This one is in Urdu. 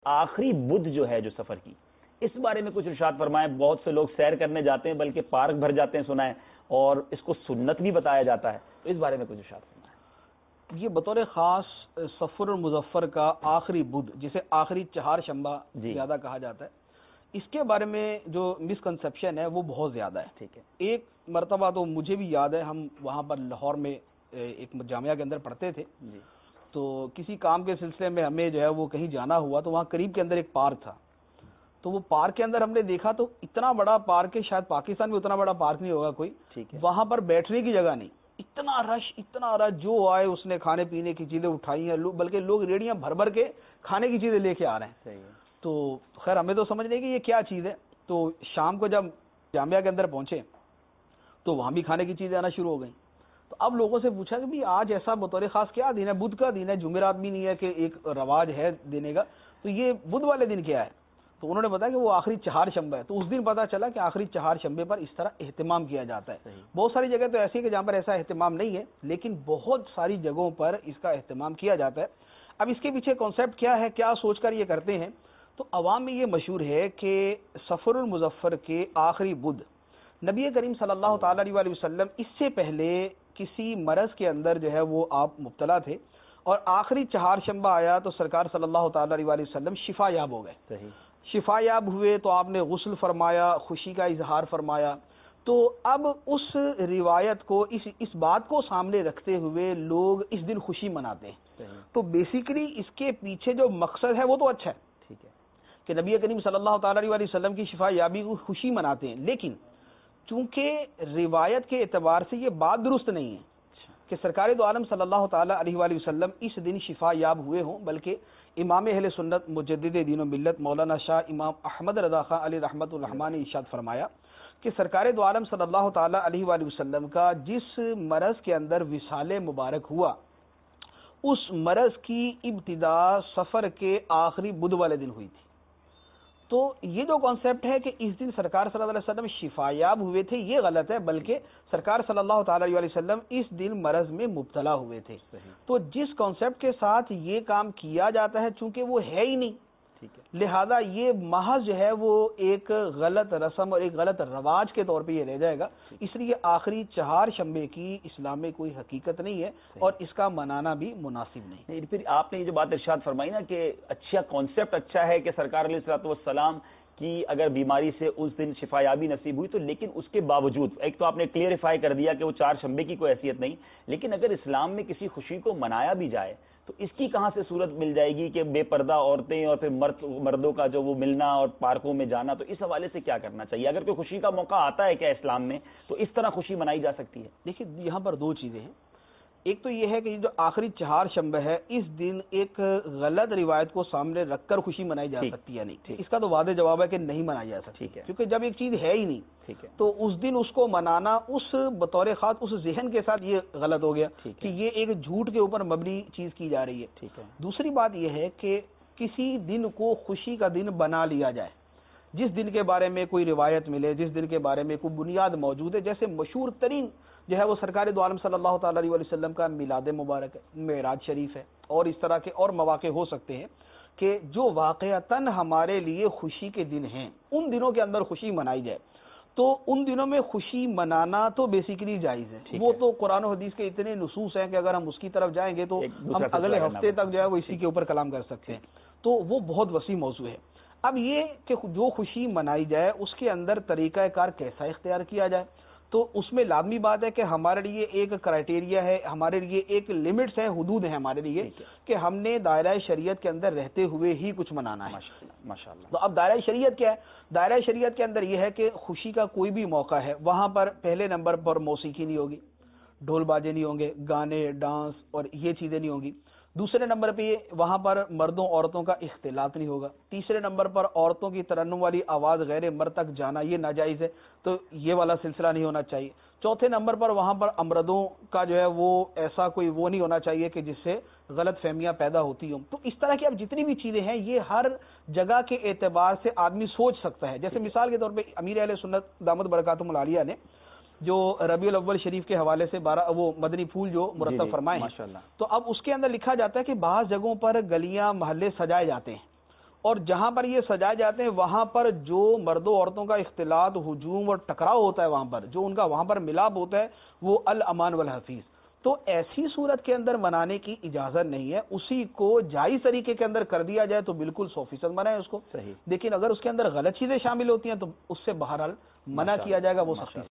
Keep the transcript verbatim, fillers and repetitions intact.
آخری بدھ جو ہے جو سفر کی، اس بارے میں کچھ ارشاد فرمائیں. بہت سے لوگ سیر کرنے جاتے ہیں بلکہ پارک بھر جاتے ہیں سنا ہے، اور اس کو سنت بھی بتایا جاتا ہے، تو اس بارے میں کچھ ارشاد فرمائیں. یہ بطور خاص سفر المظفر کا آخری بدھ، جسے آخری چہار شنبہ جی. زیادہ کہا جاتا ہے، اس کے بارے میں جو مسکنسپشن ہے وہ بہت زیادہ ہے. ٹھیک ہے. ایک مرتبہ تو مجھے بھی یاد ہے، ہم وہاں پر لاہور میں ایک جامعہ کے اندر پڑھتے تھے. جی. تو کسی کام کے سلسلے میں ہمیں جو ہے وہ کہیں جانا ہوا، تو وہاں قریب کے اندر ایک پارک تھا. تو وہ پارک کے اندر ہم نے دیکھا تو اتنا بڑا پارک ہے، شاید پاکستان میں اتنا بڑا پارک نہیں ہوگا کوئی. ٹھیک ہے. وہاں پر بیٹھنے کی جگہ نہیں، اتنا رش اتنا رش، جو آئے اس نے کھانے پینے کی چیزیں اٹھائی ہیں، بلکہ لوگ ریڑیاں بھر بھر کے کھانے کی چیزیں لے کے آ رہے ہیں. صحیح ہے. تو خیر ہمیں تو سمجھ نہیں کہ یہ کیا چیز ہے. تو شام کو جب جامعہ کے اندر پہنچے تو وہاں بھی کھانے کی چیزیں آنا شروع ہو گئیں. تو اب لوگوں سے پوچھا کہ بھی آج ایسا بطور خاص کیا دن ہے؟ بدھ کا دن ہے، جمعرات بھی نہیں ہے کہ ایک رواج ہے دینے کا، تو یہ بدھ والے دن کیا ہے؟ تو انہوں نے بتایا کہ وہ آخری چہار شنبہ ہے. تو اس دن پتا چلا کہ آخری چہار شنبے پر اس طرح اہتمام کیا جاتا ہے. بہت ساری جگہ تو ایسی ہے کہ جہاں پر ایسا اہتمام نہیں ہے، لیکن بہت ساری جگہوں پر اس کا اہتمام کیا جاتا ہے. اب اس کے پیچھے کانسیپٹ کیا ہے، کیا سوچ کر یہ کرتے ہیں؟ تو عوام میں یہ مشہور ہے کہ سفر المظفر کے آخری بدھ نبی کریم صلی اللہ تعالی علیہ وسلم اس سے پہلے کسی مرض کے اندر جو ہے وہ آپ مبتلا تھے، اور آخری چہار شنبہ آیا تو سرکار صلی اللہ تعالی علیہ وسلم شفا یاب ہو گئے. صحیح. شفا یاب ہوئے تو آپ نے غسل فرمایا، خوشی کا اظہار فرمایا. تو اب اس روایت کو، اس اس بات کو سامنے رکھتے ہوئے لوگ اس دن خوشی مناتے ہیں. صحیح. تو بیسیکلی اس کے پیچھے جو مقصد ہے وہ تو اچھا ہے. ٹھیک ہے. کہ نبی کریم صلی اللہ تعالی علیہ وسلم کی شفا یابی کو خوشی مناتے ہیں، لیکن چونکہ روایت کے اعتبار سے یہ بات درست نہیں ہے کہ سرکار دو عالم صلی اللہ تعالی علیہ وآلہ وسلم اس دن شفا یاب ہوئے ہوں، بلکہ امام اہل سنت مجدد دین و ملت مولانا شاہ امام احمد رضا خان علی رحمۃ الرحمٰن نے ارشاد فرمایا کہ سرکار دو عالم صلی اللہ تعالی علیہ وآلہ وسلم کا جس مرض کے اندر وصال مبارک ہوا، اس مرض کی ابتدا سفر کے آخری بدھ والے دن ہوئی تھی. تو یہ جو کانسیپٹ ہے کہ اس دن سرکار صلی اللہ علیہ وسلم شفا یاب ہوئے تھے، یہ غلط ہے، بلکہ سرکار صلی اللہ تعالی علیہ وسلم اس دن مرض میں مبتلا ہوئے تھے. تو جس کانسیپٹ کے ساتھ یہ کام کیا جاتا ہے، چونکہ وہ ہے ہی نہیں، لہذا یہ محض جو ہے وہ ایک غلط رسم اور ایک غلط رواج کے طور پہ یہ رہ جائے گا. اس لیے آخری چہار شنبے کی اسلام میں کوئی حقیقت نہیں ہے، اور اس کا منانا بھی مناسب نہیں. پھر آپ نے یہ جو بات ارشاد فرمائی نا کہ اچھا کانسیپٹ اچھا ہے کہ سرکار علیہ الصلوۃ والسلام کی اگر بیماری سے اس دن شفا یابی نصیب ہوئی، تو لیکن اس کے باوجود ایک تو آپ نے کلیئرفائی کر دیا کہ وہ چار شنبے کی کوئی حیثیت نہیں، لیکن اگر اسلام میں کسی خوشی کو منایا بھی جائے تو اس کی کہاں سے صورت مل جائے گی کہ بے پردہ عورتیں اور پھر مرد مردوں کا جو وہ ملنا اور پارکوں میں جانا؟ تو اس حوالے سے کیا کرنا چاہیے؟ اگر کوئی خوشی کا موقع آتا ہے کیا اسلام میں تو اس طرح خوشی منائی جا سکتی ہے؟ دیکھیے یہاں پر دو چیزیں ہیں. ایک تو یہ ہے کہ یہ جو آخری چہار شنبہ ہے، اس دن ایک غلط روایت کو سامنے رکھ کر خوشی منائی جا سکتی ہے نہیں. اس کا تو واضح جواب ہے کہ نہیں منائی جا سکتی، کیونکہ جب ایک چیز ہے ہی نہیں ٹھیک ہے تو اس دن اس کو منانا اس بطور خاص اس ذہن کے ساتھ یہ غلط ہو گیا کہ یہ ایک جھوٹ کے اوپر مبنی چیز کی جا رہی ہے. ٹھیک ہے. دوسری بات یہ ہے کہ کسی دن کو خوشی کا دن بنا لیا جائے، جس دن کے بارے میں کوئی روایت ملے، جس دن کے بارے میں کوئی بنیاد موجود ہے. جیسے مشہور ترین جو ہے وہ سرکار دو عالم صلی اللہ تعالی علیہ وسلم کا میلاد مبارک ہے، معراج شریف ہے، اور اس طرح کے اور مواقع ہو سکتے ہیں کہ جو واقعتاً ہمارے لیے خوشی کے دن ہیں، ان دنوں کے اندر خوشی منائی جائے. تو ان دنوں میں خوشی منانا تو بیسیکلی جائز ہے. وہ تو قرآن و حدیث کے اتنے نصوص ہیں کہ اگر ہم اس کی طرف جائیں گے تو ہم اگلے ہفتے تک جو ہے وہ اسی کے اوپر کلام کر سکتے ہیں. تو وہ بہت وسیع موضوع ہے. اب یہ کہ جو خوشی منائی جائے اس کے اندر طریقہ کار کیسا اختیار کیا جائے، تو اس میں لازمی بات ہے کہ ہمارے لیے ایک کرائٹیریا ہے، ہمارے لیے ایک لمٹس ہے، حدود ہیں ہمارے لیے کہ ہم نے دائرہ شریعت کے اندر رہتے ہوئے ہی کچھ منانا ہے. ماشاءاللہ. تو اب دائرہ شریعت کیا ہے؟ دائرہ شریعت کے اندر یہ ہے کہ خوشی کا کوئی بھی موقع ہے، وہاں پر پہلے نمبر پر موسیقی نہیں ہوگی، ڈھول باجے نہیں ہوں گے، گانے ڈانس اور یہ چیزیں نہیں ہوں گی. دوسرے نمبر پہ وہاں پر مردوں عورتوں کا اختلاط نہیں ہوگا. تیسرے نمبر پر عورتوں کی ترنم والی آواز غیر مرد تک جانا یہ ناجائز ہے، تو یہ والا سلسلہ نہیں ہونا چاہیے. چوتھے نمبر پر وہاں پر امردوں کا جو ہے وہ ایسا کوئی وہ نہیں ہونا چاہیے کہ جس سے غلط فہمیاں پیدا ہوتی ہوں. تو اس طرح کی اب جتنی بھی چیزیں ہیں یہ ہر جگہ کے اعتبار سے آدمی سوچ سکتا ہے. جیسے مثال کے طور پہ امیر اہل سنت دامت برکاتہم العالیہ نے جو ربیع الاول شریف کے حوالے سے بارہ وہ مدنی پھول جو مرتب فرمائے ہیں، تو اب اس کے اندر لکھا جاتا ہے کہ بعض جگہوں پر گلیاں محلے سجائے جاتے ہیں اور جہاں پر یہ سجائے جاتے ہیں وہاں پر جو مردوں عورتوں کا اختلاط، ہجوم اور ٹکراؤ ہوتا ہے، وہاں پر جو ان کا وہاں پر ملاپ ہوتا ہے وہ الامان والحفیظ. تو ایسی صورت کے اندر منانے کی اجازت نہیں ہے. اسی کو جائز طریقے کے اندر کر دیا جائے تو بالکل سو فیصد منع ہے اس کو. صحیح. لیکن اگر اس کے اندر غلط چیزیں شامل ہوتی ہیں تو اس سے بہرحال منع کیا جائے گا، وہ سختی